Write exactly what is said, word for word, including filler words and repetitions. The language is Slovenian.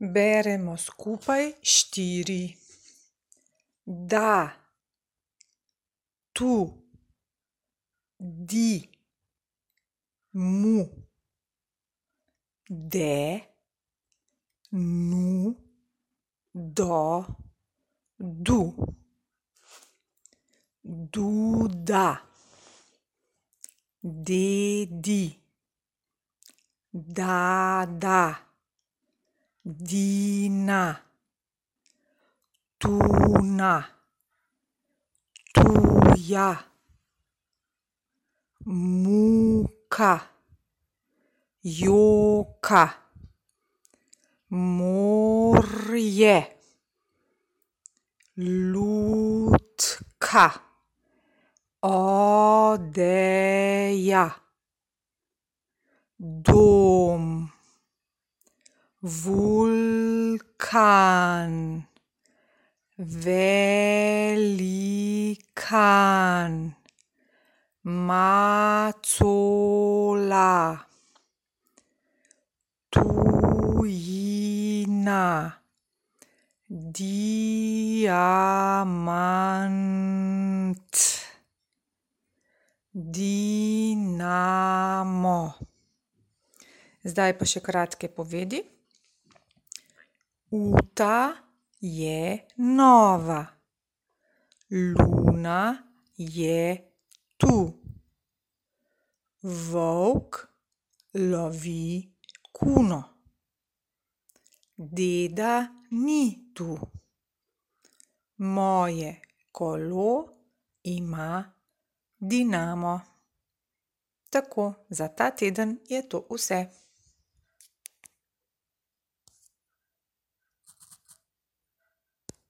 Beremo skupaj štiri. Da, tu, di, mu, de, nu, do, du. Duda, dedi, dada, dina, tuna, tuja, muka, joka, morje, lutka, odeja, dom, vulkan, velikan, macola, tujina, diamant, dinamo. Zdaj pa še kratke povedi. Uta je nova. Luna je tu. Volk lovi kuno. Deda ni tu. Moje kolo ima dinamo. Tako, za ta teden je to vse.